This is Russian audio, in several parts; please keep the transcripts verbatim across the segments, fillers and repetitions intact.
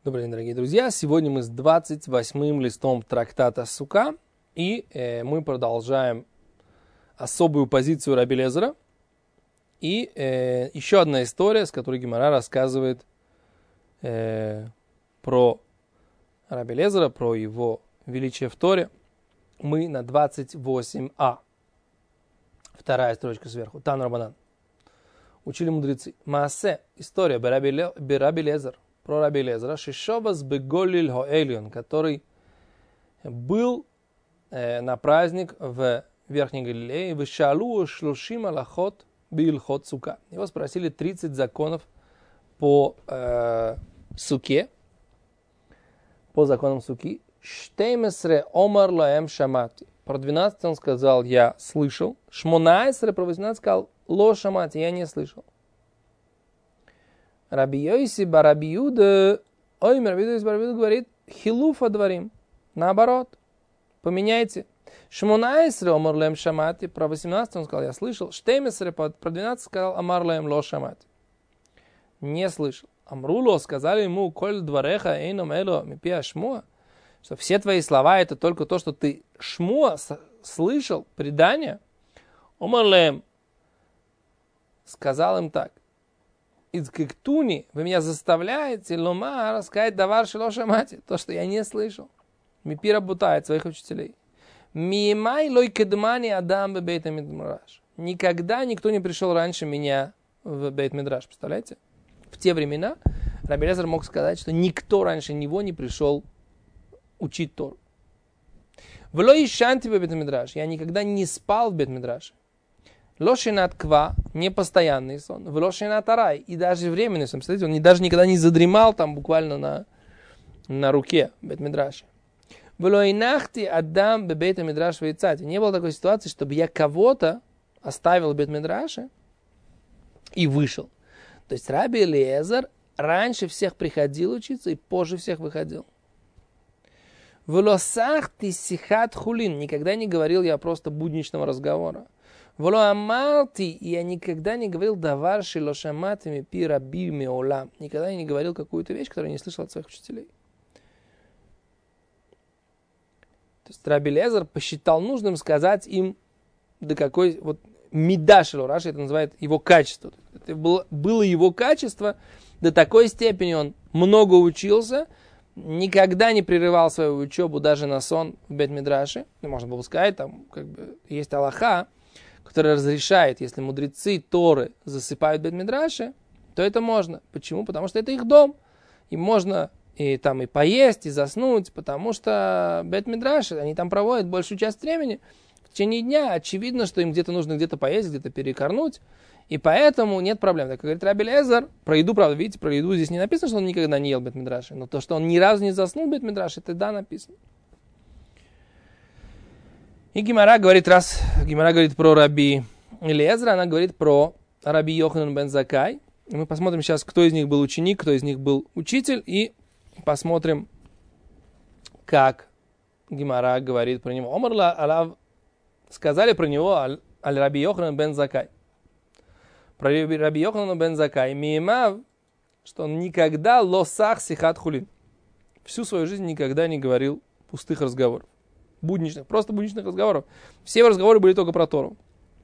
Добрый день, дорогие друзья. Сегодня мы с двадцать восьмым листом трактата Сука, и э, мы продолжаем особую позицию Раби Элиэзера. И э, еще одна история, с которой Гемара рассказывает э, про Раби Элиэзера, про его величие в Торе. Мы на двадцать восемь а. Вторая строчка сверху. Тан Рабанан. Учили мудрецы. Маасе. История Раби Элиэзер. Про Раби Элиэзера, Шишовас беголиль хоэлион, который был э, на праздник в Верхней Галилее, в Шалу шлушим алахот билхот сука. Его спросили тридцать законов по э, суке, по законам суки. Штеймесре омар лаэм шамати. Про двенадцать он сказал, я слышал. Шмонайсре, про восемнадцать сказал, ло шамати, я не слышал. Раби Йоси Раби Юда, ой, Раби Йоси Раби Юда говорит, хилуфа дворим, наоборот, поменяйте. Шмонайсре омар лаэм шамати, про восемнадцать он сказал, я слышал. Штеймесре, про двенадцать сказал, амар лаэм ло шамати. Не слышал. Амруло, сказали ему, коль двореха эйном эло мипиа шмуа, что все твои слова это только то, что ты шмуа слышал, предание. Омар лаэм сказал им так. Из кектуни вы меня заставляете лома рассказать давар шело шамати, то, что я не слышал. Мипира бутает своих учителей. Мимай лой кедмани адам бейт мидраш. Никогда никто не пришел раньше меня в бейт мидраш. Представляете? В те времена Раби Элиэзер мог сказать, что никто раньше него не пришел учить Тору. В лой шанти бейт мидраш. Я никогда не спал в бейт мидраше. Лошинат ква, непостоянный сон, в лошинат арай, и даже временный сон. Представляете, он не, даже никогда не задремал там буквально на, на руке в бейт-мидраше. В лойнахти адам бе бейт-мидраш вейцати. Не было такой ситуации, чтобы я кого-то оставил в бейт-мидраше и вышел. То есть Раби Элиэзер раньше всех приходил учиться и позже всех выходил. В лосахти сихат хулин. Никогда не говорил я просто будничного разговора. Воло амарти, я никогда не говорил давар шело шамати мипи раби меолам. Никогда не говорил какую-то вещь, которую я не слышал от своих учителей. То есть Раби Элиэзер посчитал нужным сказать им, до какой, вот, мида шело, Раши это называет его качество. Это было, было его качество, до такой степени он много учился, никогда не прерывал свою учебу даже на сон в бейт-мидраше. Можно было сказать, там, как бы, есть алаха, который разрешает, если мудрецы Торы засыпают в бейт-мидраше, то это можно. Почему? Потому что это их дом. Им можно и, там, и поесть, и заснуть, потому что бейт-мидраш, они там проводят большую часть времени. В течение дня очевидно, что им где-то нужно где-то поесть, где-то перекорнуть, и поэтому нет проблем. Так как говорит Раби Элиэзер, про еду, правда, видите, про еду здесь не написано, что он никогда не ел в бейт-мидраше, но то, что он ни разу не заснул в бейт-мидраше, это да, написано. И Гемара говорит, раз Гемара говорит про Раби Элиэзера, она говорит про Раби Йоханан бен Заккай. И мы посмотрим сейчас, кто из них был ученик, кто из них был учитель, и посмотрим, как Гемара говорит про него. Омарла алав, сказали про него аль Раби Йоханан бен Заккай. Про Раби Йоханана бен Заккай. Миимав, что он никогда лосах сихат хулин. Всю свою жизнь никогда не говорил пустых разговоров. Будничных, просто будничных разговоров. Все его разговоры были только про Тору.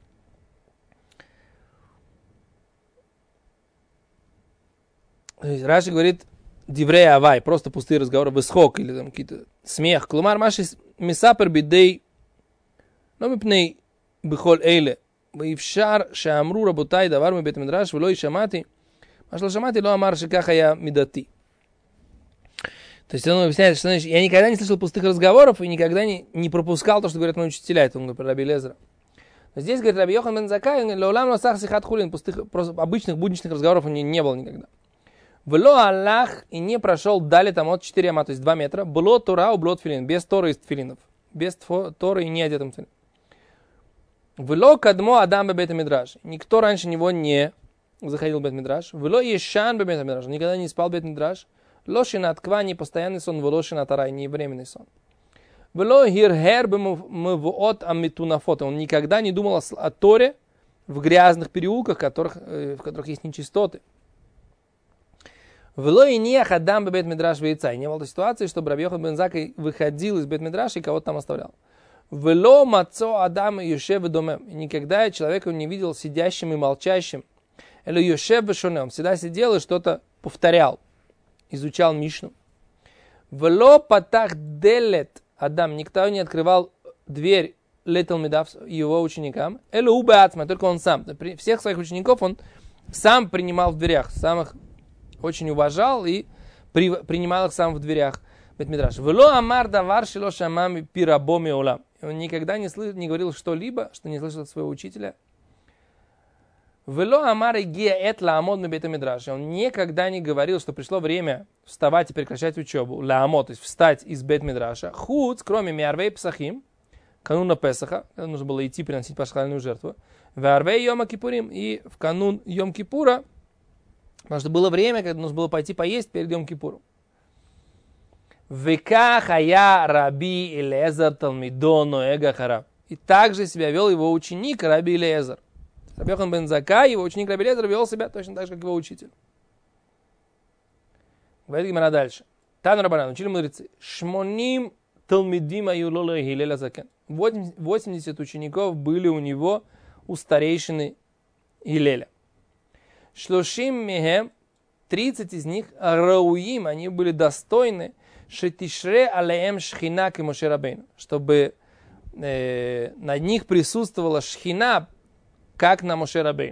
Раши говорит, диврей авай, просто пустые разговоры, высхок или там какие-то смех. Клумар маши мисапер бидей, но мипней бихоль эйле. Ваившар шаамру работай давар ми бейт-мидраш, влой шамати, машло шамати ло амар шикаха я мидати. То есть он объясняет, что значит, я никогда не слышал пустых разговоров и никогда не, не пропускал то, что говорят мои учителя. Это он говорит про Раби Элиэзера. Здесь, говорит, Раби Йоханан бен Заккай, леолам лосах сихат хулин, пустых, просто обычных будничных разговоров у него не было никогда. Вло Аллах и не прошел дали там от четыре ама, то есть два метра, было Тора,убло тфилин, без Торы из тфилинов, без Торы и не одетым тфилин. Вло кадмо адам бе бейт-мидраш, никто раньше него не заходил в бейт-мидраш. Вло ешан бе бейт-мидраш, никогда не спал в бейт-мидраш. Лошинат ква, не постоянный сон, волошинат арай, не временный сон. Вло хирхер бе мвот амитунафот, он никогда не думал о Торе в грязных переулках, в которых, в которых есть нечистоты. Вело и не хадам бе бет-мидраш вейца. Не было ситуации, чтобы Раби Йохан бен Заккай выходил из бет-мидраша и кого-то там оставлял. Вело мацо адам юшев домем. И никогда человека не видел сидящим и молчащим. Эло юшев шонем. Он всегда сидел и что-то повторял. Изучал Мишну. Вело патах делет адам. Никто не открывал дверь леталмидав его ученикам. Эло убе ацма. Только он сам. Всех своих учеников он сам принимал в дверях. Самых очень уважал и при, принимал их сам в дверях бет-мидраш. Вело амар давар шило шамами пирабоми улам. Он никогда не, слыш, не говорил что-либо, что не слышал от своего учителя. Вело амар игия эт лаамод бет-мидраш. Он никогда не говорил, что пришло время вставать и прекращать учебу. Лаамод, то есть встать из бет-мидраша. Худ, кроме миарвей псахим, кануна Песаха, когда нужно было идти приносить пасхальную жертву. Варвей йома кипурим, и в канун Йом-Кипура, потому что было время, когда нужно было пойти поесть перед Йом-Кипуром. Веках ая раби Элиэзер талмидо ноэга хараб. И также себя вел его ученик Раби Элиэзер. Раби Йохан бен Заккай, его ученик Раби Элиэзер, вел себя точно так же, как его учитель. Говорит Гемара дальше. Тан Рабанан, учили мудрецы. Шмоним талмидим аюлола Гилеля закен. восемьдесят учеников были у него, у старейшины Гилеля. Шлошим мехем, тридцать из них, рауим, они были достойны, шетишре алеем шхина ки Моше Рабейну, чтобы э, над них присутствовала шхина, как на Моше Рабейну.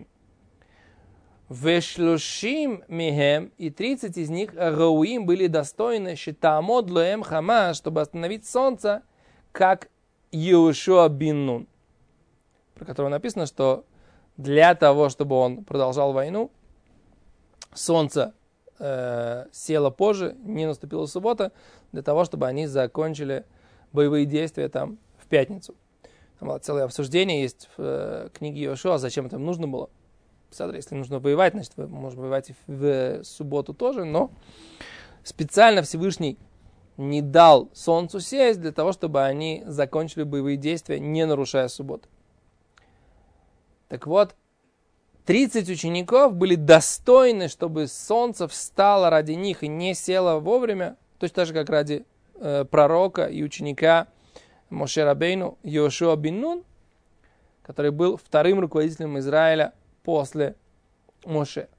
Вешлошим мехем, и тридцать из них, рауим, были достойны, шетамод лоэм хама, чтобы остановить солнце, как Йеошуа бин Нун, про которого написано, что для того, чтобы он продолжал войну, солнце э, село позже, не наступила суббота, для того, чтобы они закончили боевые действия там в пятницу. Там было целое обсуждение есть в э, книге Йеошуа, зачем это нужно было. Если нужно воевать, значит, вы можете воевать и в, в субботу тоже, но специально Всевышний не дал солнцу сесть для того, чтобы они закончили боевые действия, не нарушая субботу. Так вот, тридцать учеников были достойны, чтобы солнце встало ради них и не село вовремя, точно так же, как ради э, пророка и ученика Моше Рабейну Йеошуа бин Нун, который был вторым руководителем Израиля после Моше.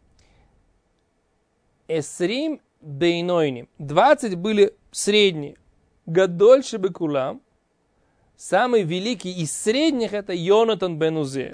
Эсрим бейнойним. двадцать были средние. Гадоль шебекулам. Самый великий из средних это Йонатан бен Узиэль.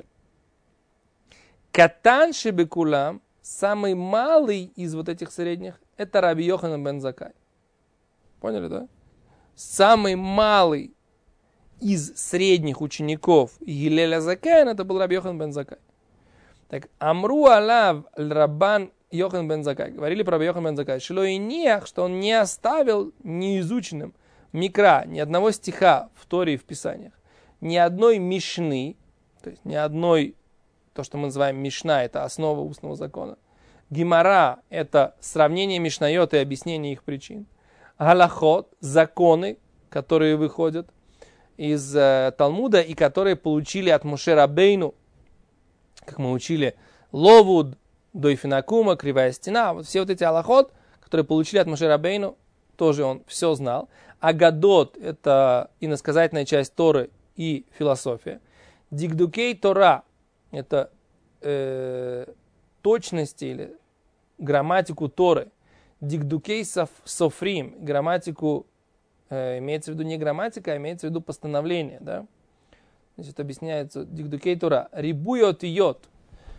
Катан шебекулам, самый малый из вот этих средних, это Раби Йоханан бен Заккай. Поняли, да? Самый малый из средних учеников Гилеля Заккая, это был Раби Йоханан бен Заккай. Так, Амру алав Раббан Йохан бен Заккай. Говорили про Раби Йохан бен Заккай. Шило и нех, что он не оставил неизученным микра, ни одного стиха в Торе и в Писаниях, ни одной мишны, то есть ни одной, то, что мы называем мишна, это основа устного закона. Гемара – это сравнение мишнайот и объяснение их причин. Галахот – законы, которые выходят из э, Талмуда и которые получили от Моше Рабейну, как мы учили, ловуд, дойфинакума, кривая стена. Вот все вот эти алахот, которые получили от Моше Рабейну, тоже он все знал. Агадот – это иносказательная часть Торы и философия. Дигдукей Тора – это э, точности или грамматику Торы. Дигдукей Софрим – грамматику, э, имеется в виду не грамматика, а имеется в виду постановление. Да? Значит, объясняется Дигдукей Тора. Рибуйот и йот.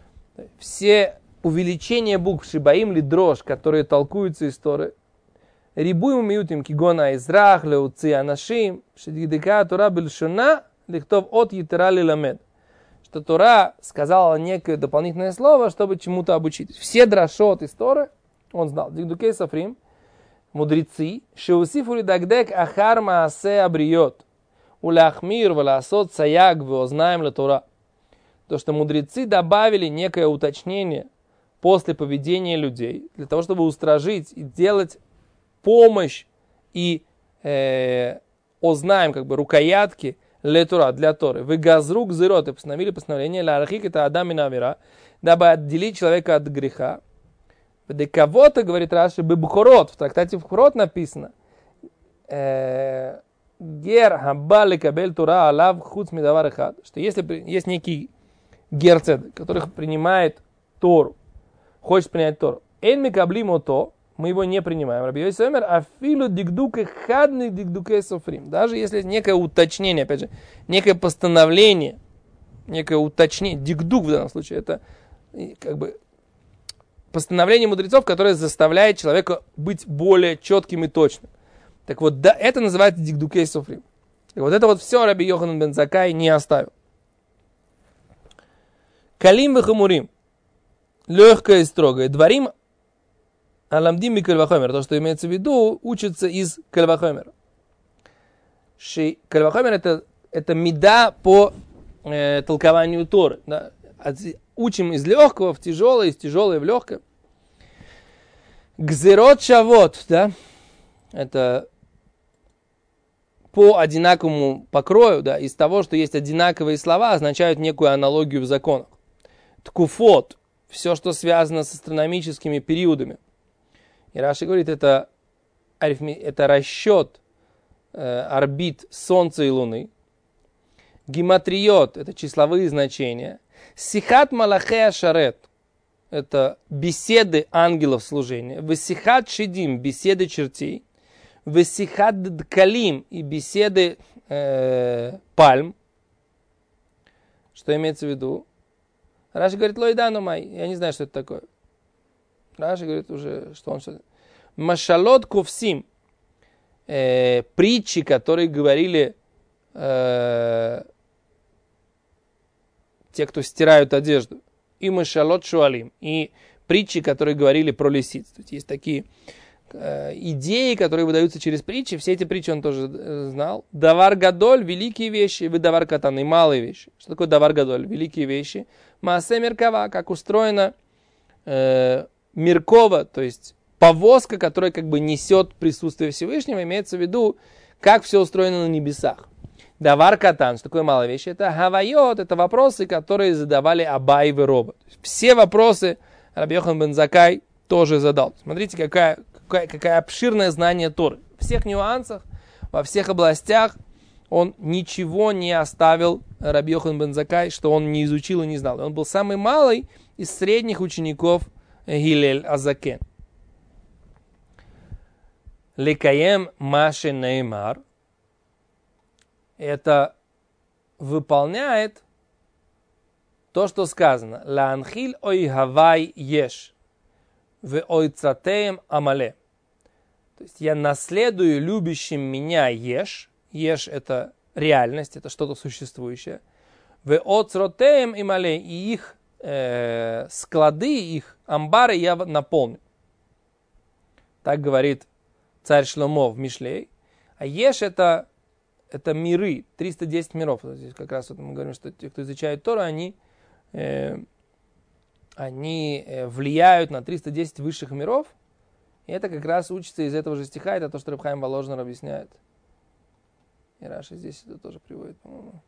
Все увеличения букв Шибаим ли дрожь, которые толкуются из Торы. Рибуем миутим кигона израх леуци анашим шедигдека Тора бельшона лихтов от етера лиламед. Что Тора сказала некое дополнительное слово, чтобы чему-то обучить. Все драшот из Торы он знал. Дигдукей Софрим, мудрецы, шеусифу ли дагдек ахар маасе абриот, уляхмир валасот саяг веознаем ла Тора. То, что мудрецы добавили некое уточнение после поведения людей, для того, чтобы устражить и делать помощь и э, ознаем, как бы, рукоятки для Тора, для Торы. Вы газрук зерот, и постановили постановление ля архик это адам и навера, дабы отделить человека от греха. Да кого-то, говорит Раши, бебхорот, в трактате Бхорот написано, гер хабали кабель тура алав хуц мидавар эхад, что если есть некий герцед, который принимает Тору, хочет принять Тору, эн микаблимо то, мы его не принимаем. Раби Йоси омер, афилу дикдуке хадный дикдуке софрим. Даже если некое уточнение, опять же, некое постановление, некое уточнение, дикдук в данном случае, это как бы постановление мудрецов, которое заставляет человека быть более четким и точным. Так вот, да, это называется дикдукей софрим. И вот это вот все Раби Йоханан бен Заккай не оставил. Калим вехамурим. Легкое и строгое. Дворим аламдим ми кальвахомер. То, что имеется в виду, учится из кальвахомера. Кальвахомер это, это мида по э, толкованию Торы. Да? Учим из легкого в тяжелое, из тяжелое в легкое. Гзерот шавот, да, это по одинаковому покрою, да, из того, что есть одинаковые слова, означают некую аналогию в законах. Ткуфот, все, что связано с астрономическими периодами. И Раши говорит, это, это расчет э, орбит Солнца и Луны. Гематриот, это числовые значения. Сихат малахея шарет, это беседы ангелов служения. Весихат шидим, беседы чертей. Весихат дкалим, и беседы э, пальм. Что имеется в виду? Раши говорит, лойдану май, я не знаю, что это такое. Раши говорит уже, что он что-то. Машалот ковсим, э, притчи, которые говорили э, те, кто стирают одежду. И машалот шуалим, и притчи, которые говорили про лисиц. То есть, есть такие э, идеи, которые выдаются через притчи. Все эти притчи он тоже э, знал. Давар гадоль, великие вещи, вы давар катан, и малые вещи. Что такое давар гадоль? Великие вещи. Маасе меркава, как устроена э, меркова, то есть повозка, которая как бы несет присутствие Всевышнего, имеется в виду, как все устроено на небесах. Давар катан, что такое малая вещь? Это гавайот, это вопросы, которые задавали Абай и Роба. Все вопросы Раби Йоханан бен Заккай тоже задал. Смотрите, какая, какая, какая обширное знание Торы. В всех нюансах, во всех областях он ничего не оставил, Раби Йоханан бен Заккай, что он не изучил и не знал. Он был самый малый из средних учеников Гилель Азакен. Лекаем Маши Неймар. Это выполняет то, что сказано. Лаанхиль ой гавай еш. В ой цатеем амале. То есть я наследую любящим меня еш. Еш это реальность, это что-то существующее. В оцротеем и мале. И их э, склады, их амбары я наполню. Так говорит царь Шломо в Мишлей. А еш это Это миры, триста десять миров. Здесь как раз вот мы говорим, что те, кто изучает Тору, они, э, они влияют на триста десять высших миров. И это как раз учится из этого же стиха. Это то, что Реб Хаим Воложнер объясняет. И Раши здесь это тоже приводит, по-моему.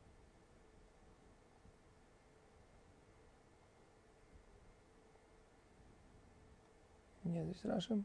Нет, здесь Раши.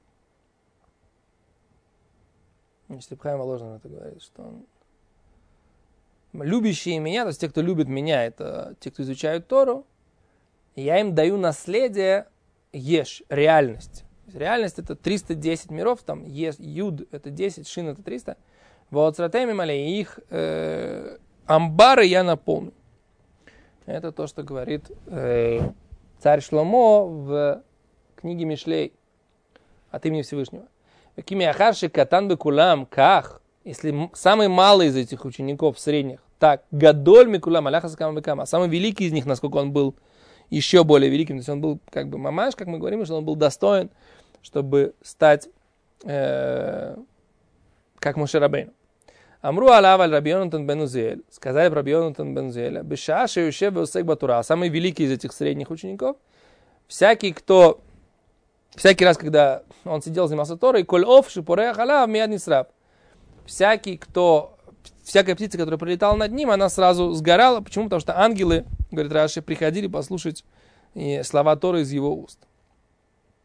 Если Реб Хаим Воложнер это говорит, что он... любящие меня, то есть те, кто любит меня, это те, кто изучают Тору, я им даю наследие еш, реальность. Реальность это триста десять миров, там еш, юд это десять, шин это триста. Вот и их э, амбары я наполню. Это то, что говорит э, царь Шломо в книге Мишлей от имени Всевышнего. Катан бекулам, ках, если самый малый из этих учеников средних, так, гадоль микулам, аляха скам бекама, самый великий из них, насколько он был еще более великим, то есть он был как бы мамаш, как мы говорим, что он был достоин, чтобы стать э, как Моше Рабейну. Амру алав аль Раби Йонатан бен Узиэль, сказали про Раби Йонатан бен Узиэля, бешаа шеюшев веусек батура, самый великий из этих средних учеников, всякий, кто Всякий раз, когда он сидел, занимался Торой, коль оф шипорея халав мияд нисраб. Всякий, кто, всякая птица, которая прилетала над ним, она сразу сгорала. Почему? Потому что ангелы, говорит Раши, приходили послушать слова Торы из его уст.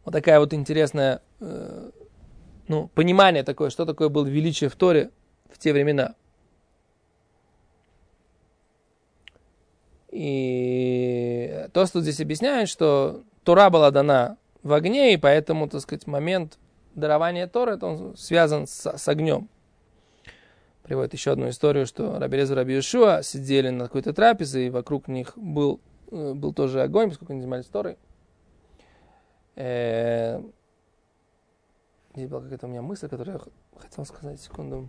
Вот такая вот интересная, э, ну, понимание такое, что такое было величие в Торе в те времена. И то, что здесь объясняет, что Тора была дана в огне, и поэтому, так сказать, момент дарования Торы, это он связан с, с огнем. Приводит еще одну историю, что Раби Элиэзер и Раби Йошуа сидели на какой-то трапезе, и вокруг них был, был тоже огонь, поскольку они занимались Торой. Э, здесь была какая-то у меня мысль, которую я хотел сказать. Секунду.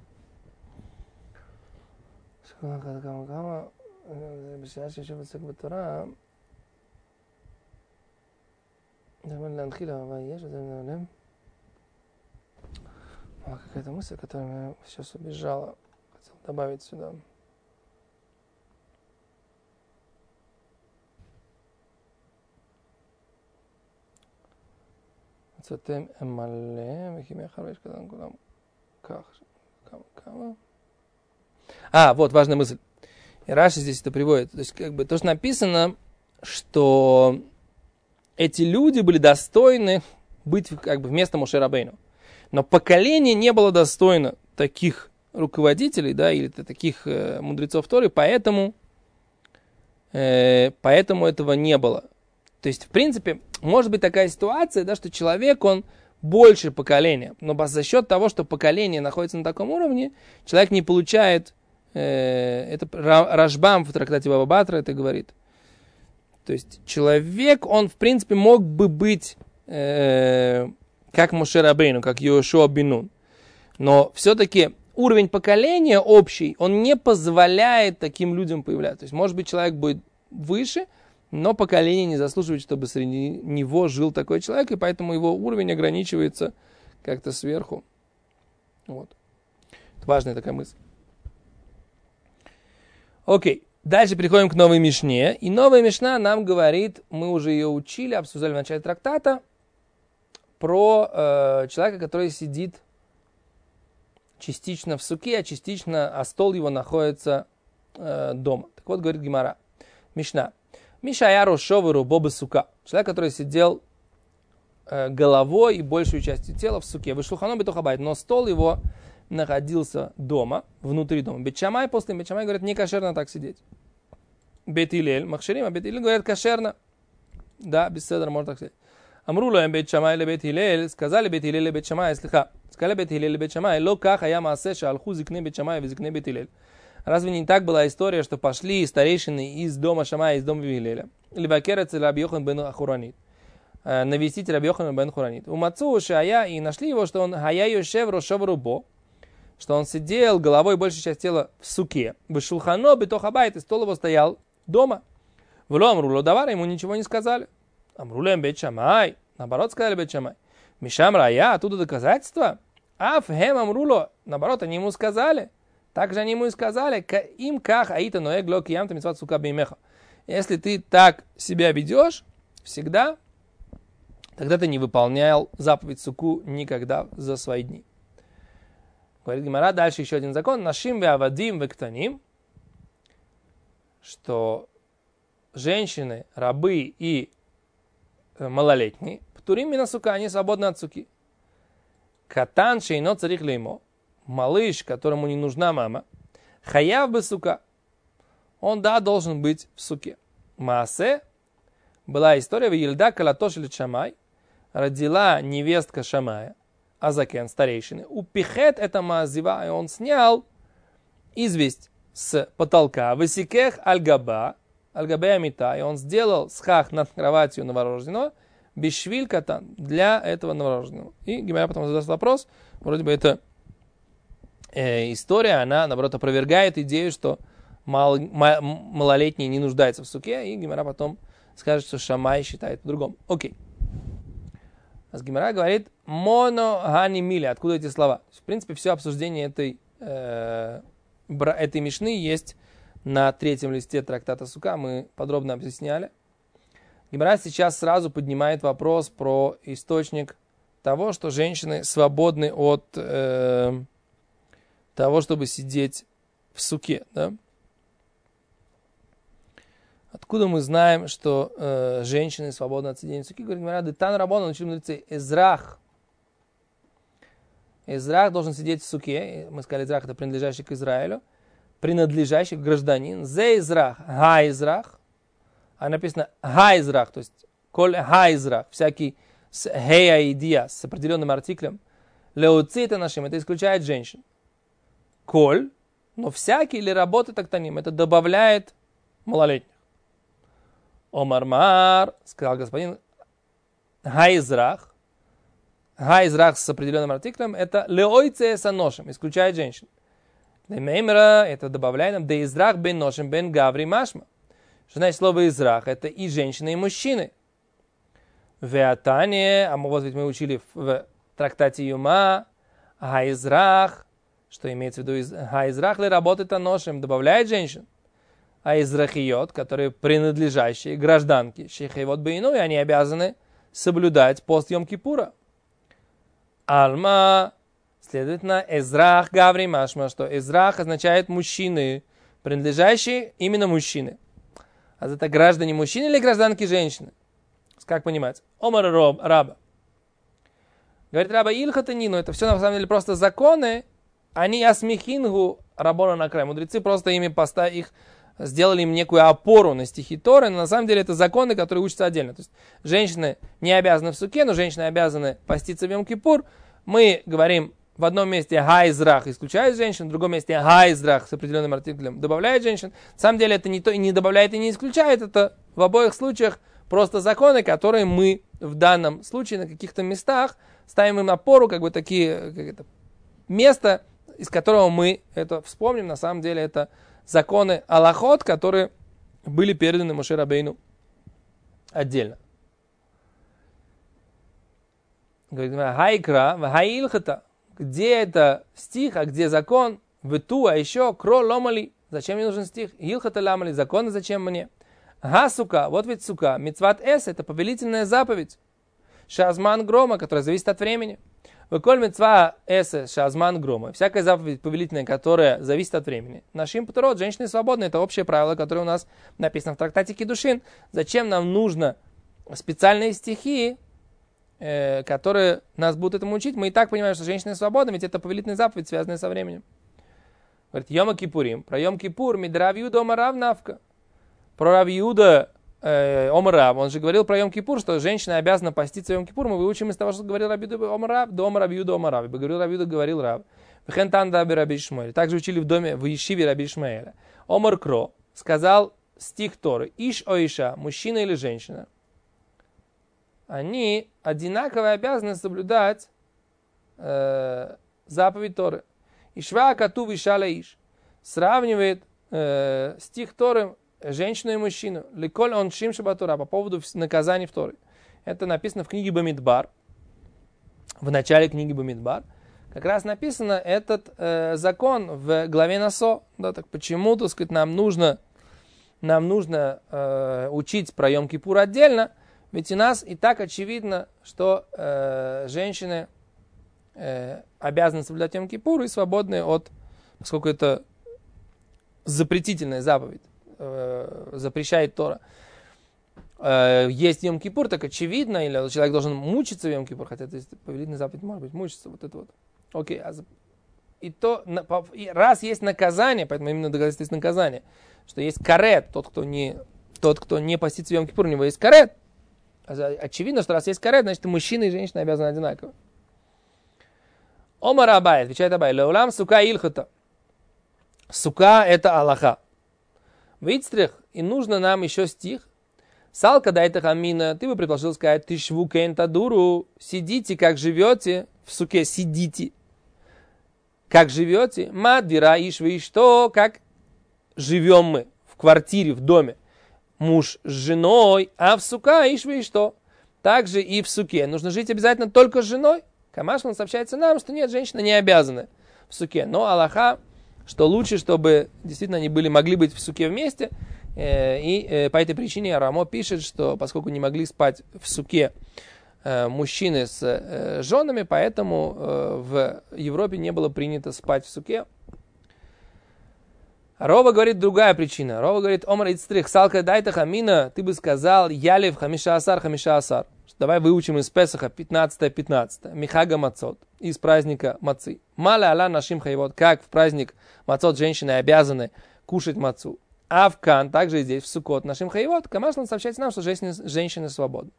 Секунду, בשעה שיושב עוסק בתורה, דבר להנחיל, אבל יש את זה מנהלם. Какая-то мысль, которая меня сейчас убежала. Хотел добавить сюда. מצאתם מלא, וכי מאחר יש כזה כולם כך, כמה, כמה. А, вот, важная мысль. И Раши здесь это приводит. То есть, как бы, то, что написано, что эти люди были достойны быть, как бы, вместо Моше Рабейну. Но поколение не было достойно таких руководителей, да, или таких э, мудрецов Торы, поэтому, э, поэтому этого не было. То есть, в принципе, может быть такая ситуация, да, что человек, он больше поколения, но за счет того, что поколение находится на таком уровне, человек не получает. Это Рашбам в трактате Баба Батра это говорит. То есть человек, он в принципе мог бы быть э, как Моше Рабейну, как Йошуа бен Нун. Но все-таки уровень поколения общий, он не позволяет таким людям появляться. То есть может быть человек будет выше, но поколение не заслуживает, чтобы среди него жил такой человек, и поэтому его уровень ограничивается как-то сверху. Вот. Это важная такая мысль. Окей, дальше переходим к новой Мишне. И новая Мишна нам говорит, мы уже ее учили, обсуждали в начале трактата, про э, человека, который сидит частично в суке, а частично, а стол его находится э, дома. Так вот, говорит Гемара. Мишна. Миша яро шовыру боба сука. Человек, который сидел э, головой и большую частью тела в суке. Вышел ханом бетохабайт, но стол его находился дома, внутри дома. Бет Шамай, после Бет Шамай говорят, не кошерно так сидеть. Бет Илель, Махширим, а Бет Илель говорят, кошерно. Да, без седра можно так сидеть. Амрулу им Бет Шамай или Бет Илель, сказали Бет Илель или Бет Шамай, слиха, сказали Бет Илель или Бет Шамай, ло ках ая маасеша алху зикне Бет Шамай, визикне Бет Илель. Разве не так была история, что пошли старейшины из дома Шамая, из дома Вилеля, либакерец или Раби Йохан бен Хуранит, навестить Раби Йохана бен Хуранит. У Мацу Шая, и нашли его, что он хая йошев рошов рубо, что он сидел головой, большая часть тела в суке. Бешулхано бетохабайт, и стол его стоял дома. Вло амруло давара, ему ничего не сказали. Амрулем Бет Шамай, наоборот сказали Бет Шамай. Мишам рая, оттуда доказательства. Аф хем амруло, наоборот, они ему сказали. Также они ему и сказали, им ках аита ноэ глок ям тамитсват сука беймеха. Если ты так себя ведешь всегда, тогда ты не выполнял заповедь суку никогда за свои дни. Говорит Гемара, дальше еще один закон. Нашим веавадим вектаним, что женщины, рабы и малолетние, птурим мина сука, они свободны от суки. Катан шейно царих леймо, малыш, которому не нужна мама, хаяв бы сука, он, да, должен быть в суке. Маасе, была история, в Ельда калатош или Шамай, родила невестка Шамая, Азакен, старейшины. Упихет это маазива, и он снял известь с потолка. Высикех аль-габа, аль-габе амита, и он сделал схах над кроватью новорожденного, бишвиль катан, для этого новорожденного. И Гемара потом задаст вопрос, вроде бы это э, история, она, наоборот, опровергает идею, что мал, мал, малолетний не нуждается в суке, и Гемара потом скажет, что Шамай считает по-другому. Окей. А Гемара говорит «моно гани мили». Откуда эти слова? В принципе, все обсуждение этой, э, этой мишны есть на третьем листе трактата Сука. Мы подробно объясняли. Гемара сейчас сразу поднимает вопрос про источник того, что женщины свободны от э, того, чтобы сидеть в суке. Да? Откуда мы знаем, что э, женщины свободны от сидения в суке? Говорит, Гемара, Тан Раббанан, учили мудрецы, Эзрах. Эзрах должен сидеть в суке. Мы сказали, Эзрах это принадлежащий к Израилю. Принадлежащий гражданин. Зе Эзрах, Га Эзрах. А написано Га Эзрах, то есть Коль Га Эзрах, всякий с Гея и Дия, с определенным артиклем. Леоци это нашим, это исключает женщин. Коль, но всякий или работа тактаним, это добавляет малолетних. Омармар, сказал господин, Гайзрах, Гайзрах с определенным артиклем, это леойце саношем, исключает женщин. Демеймера, это добавляет нам, деизрах бен ношем бен гаври машма. Что значит слово израх? Это и женщины, и мужчины. Веатане, а мы, вот ведь мы учили в трактате Юма, Гайзрах, что имеется в виду Гайзрах, ли работает аношем, добавляет женщин. А израхиот, которые принадлежащие гражданки, шейхейвот бейну, и они обязаны соблюдать пост Йом-Кипура. Алма, следовательно, эзрах гаври машма, что эзрах означает мужчины, принадлежащие именно мужчины. А это граждане мужчины или гражданки женщины? Как понимать? Омар роб, раба. Говорит раба Ильхата Нину, это все на самом деле просто законы, они асмихингу рабона на край. Мудрецы просто ими поставили их, сделали им некую опору на стихи Торы, но на самом деле это законы, которые учатся отдельно. То есть женщины не обязаны в суке, но женщины обязаны поститься в Йом-Кипур. Мы говорим в одном месте гайзрах исключает женщин, в другом месте гайзрах с определенным артиклем добавляет женщин. На самом деле это не, то, не добавляет и не исключает, это в обоих случаях просто законы, которые мы в данном случае на каких-то местах ставим им опору, как бы такие, как это, место, из которого мы это вспомним. На самом деле это законы алахот, которые были переданы Моше Рабейну отдельно. Говорит, хайкра, хайилхата. Где это стих, а где закон? Вету, а еще кро ломали. Зачем мне нужен стих? Илхата ламали. Законы зачем мне? Га сука, вот ведь сука. Мицват эс, это повелительная заповедь. Шазман грома, которая зависит от времени. Выколь мицва эс, шазман грома. Всякая заповедь повелительная, которая зависит от времени. Нашим патрот, женщины свободны. Это общее правило, которое у нас написано в трактате Кидушин. Зачем нам нужно специальные стихи, э, которые нас будут этому учить? Мы и так понимаем, что женщины свободны, ведь это повелительная заповедь, связанная со временем. Говорит, Йома Кипурим. Про Йом Кипур, мидрав юда омарав навка. Про Рав Иуда э, Омарав, он же говорил про Йом Кипур, что женщина обязана поститься в Йом Кипур. Мы выучим из того, что говорил Рав Иуда Омарав, до Рав Иуда Омарав. И говорил Рав Иуда, говорил Рав. Также учили в доме в Ешиве Раби Ишмаэля. Омар Кро сказал стих Торы. Иш о иша, мужчина или женщина. Они одинаково обязаны соблюдать э, заповедь Торы. Ишва кату вишала иш. Сравнивает э, стих Торы женщину и мужчину. Ликоль он шим шабатура, по поводу наказаний в Торе. Это написано в книге Бамидбар. В начале книги Бамидбар. Как раз написано этот э, закон в главе Насо. Да, так почему, так сказать, нам нужно, нам нужно э, учить про Йом-Кипур отдельно? Ведь у нас и так очевидно, что э, женщины э, обязаны соблюдать Йом-Кипур и свободны от, поскольку это запретительная заповедь. Запрещает Тора. Есть Йом-Кипур, так очевидно, или человек должен мучиться в Йом-Кипур, хотя это повелительная заповедь, может быть, мучиться, вот это вот. Окей, и то, и раз есть наказание, поэтому именно доказательство есть наказание, что есть карет, тот, кто не, тот, кто не постится в Йом-Кипур, у него есть карет. Очевидно, что раз есть карет, значит и мужчина и женщина обязаны одинаково. Омар Абай, отвечает Абай, леулам сука илхата. Сука это Аллаха. В Ицтрих, и нужно нам еще стих. Салка дайте хамина, ты бы предложил сказать, ты шву кентадуру, сидите, как живете, в суке сидите, как живете, мадвира ишвы и что, как живем мы в квартире, в доме, муж с женой, а в сука ишвы и что, также и в суке. Нужно жить обязательно только с женой. Камашман сообщается нам, что нет, женщина не обязана в суке, но Аллаха, что лучше, чтобы действительно они были, могли быть в суке вместе. И по этой причине Рамо пишет, что поскольку не могли спать в суке мужчины с женами, поэтому в Европе не было принято спать в суке. Рова говорит другая причина. Рова говорит, омар ицтрих, салка дайта хамина, ты бы сказал, ялев хамиша асар, хамиша асар. Давай выучим из Песаха пятнадцатое пятнадцатое. Михага мацот. Из праздника мацы. Маля аля нашим хайвот. Как в праздник мацот женщины обязаны кушать мацу. А в Кан, также и здесь, в Суккот, нашим хайвот, Камашлан сообщает нам, что женщины, женщины свободны.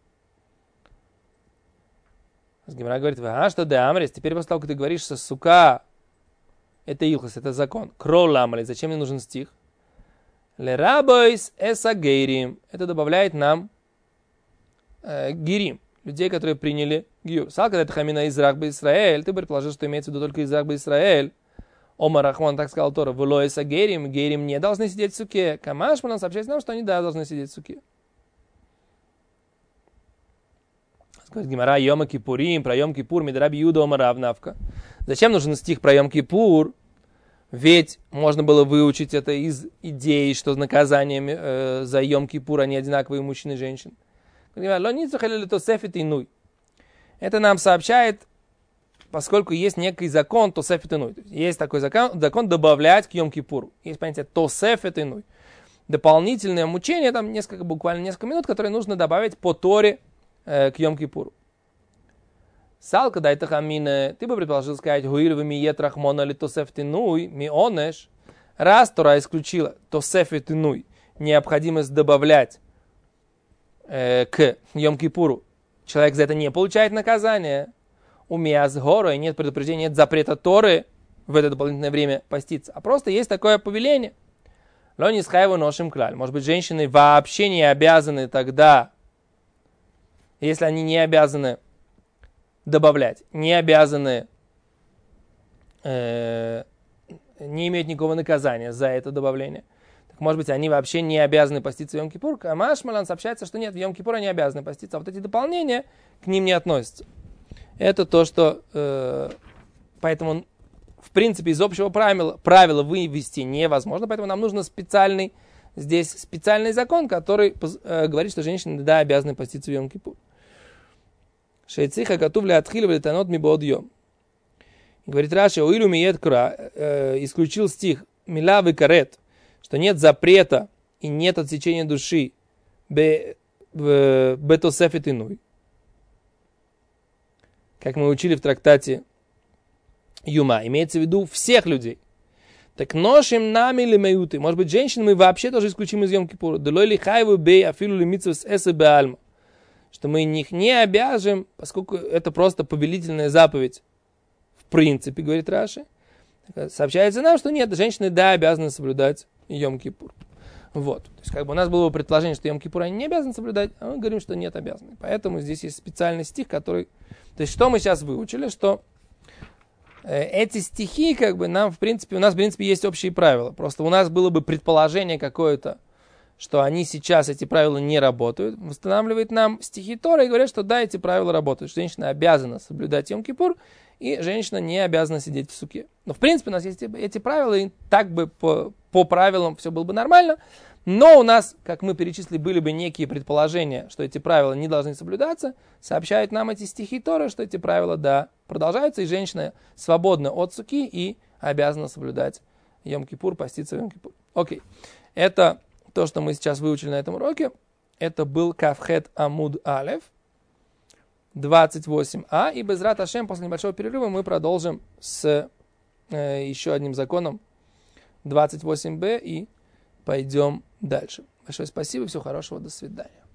Гемара говорит, а что де амрис? Теперь после того, как ты говоришь, что сука, это илхас, это закон. Крол амрис. Зачем мне нужен стих? Ле рабойс эса гейрим. Это добавляет нам э, гирим. Людей, которые приняли гиюр. Сал, когда это хамина израх бы Исраэль, ты бы предположил, что имеется в виду только израх бы Исраэль. Омар Рахман так сказал Тора. Вло эса гейрим. Гейрим не должны сидеть в суке. Камаш нам сообщает нам, что они да, должны сидеть в суке. Говорит Гемара, Йома Кипурим, про Йом Кипур, Мидраби Юда Омар Авнавка. Зачем нужен стих про Йом Кипур? Ведь можно было выучить это из идеи, что наказанием э, за Йом Кипур они одинаковые у мужчин и женщин. Это нам сообщает, поскольку есть некий закон Тосефет Инуй. Есть такой закон, закон добавлять к Йом Кипуру. Есть понятие Тосефет Инуй. Дополнительное мучение, там несколько, буквально несколько минут, которые нужно добавить по Торе к Йом Кипуру. Салка дайта хамина, ты бы предположил сказать, хуилва ми ет рахмона ли тосефтинуй, ми онеш, раз Тора исключила тосефтинуй, необходимость добавлять э, к Йом Кипуру, человек за это не получает наказание, у миаз гора, и нет предупреждения, нет запрета Торы в это дополнительное время поститься, а просто есть такое повеление. Лонис хайву ношим клаль. Может быть, женщины вообще не обязаны тогда, если они не обязаны добавлять, не обязаны, э, не имеют никакого наказания за это добавление, так может быть, они вообще не обязаны поститься в Йом-Кипур. А Машмалан сообщается, что нет, в Йом-Кипур они обязаны поститься, а вот эти дополнения к ним не относятся. Это то, что... Э, поэтому, в принципе, из общего правила, правила вывести невозможно, поэтому нам нужен специальный, здесь специальный закон, который э, говорит, что женщины, да, обязаны поститься в Йом-Кипур. Шейциха готовля отхиливали танот мибод йом. Говорит Раши, уилу миет кра, исключил стих милавы карет, что нет запрета и нет отсечения души бетосефет инуй. Как мы учили в трактате Юма, имеется в виду всех людей. Так ношим нами ли меюты. Может быть, женщин мы вообще тоже исключим из Йом-Кипура. Делой ли хайву бей афилу ли митсвес эсэ беальма. Что мы их не обяжем, поскольку это просто повелительная заповедь. В принципе, говорит Раши. Сообщается нам, что нет, женщины, да, обязаны соблюдать Йом-Кипур. Вот. То есть, как бы у нас было бы предположение, что Йом-Кипур они не обязаны соблюдать, а мы говорим, что нет, обязаны. Поэтому здесь есть специальный стих, который... То есть, что мы сейчас выучили, что э, эти стихи, как бы, нам, в принципе, у нас, в принципе, есть общие правила. Просто у нас было бы предположение какое-то, что они сейчас, эти правила не работают, восстанавливает нам стихи Торы и говорят, что да, эти правила работают. Женщина обязана соблюдать Йом-Кипур, и женщина не обязана сидеть в суке. Но в принципе у нас есть эти правила, и так бы по, по правилам все было бы нормально, но у нас, как мы перечислили, были бы некие предположения, что эти правила не должны соблюдаться, сообщают нам эти стихи Торы, что эти правила, да, продолжаются, и женщина свободна от суки и обязана соблюдать Йом-Кипур, поститься в Йом-Кипур. Окей, это... То, что мы сейчас выучили на этом уроке, это был Кавхет Амуд Алеф, двадцать восемь а, и Безрат Ашем после небольшого перерыва мы продолжим с э, еще одним законом двадцать восемь бэ и пойдем дальше. Большое спасибо, всего хорошего, до свидания.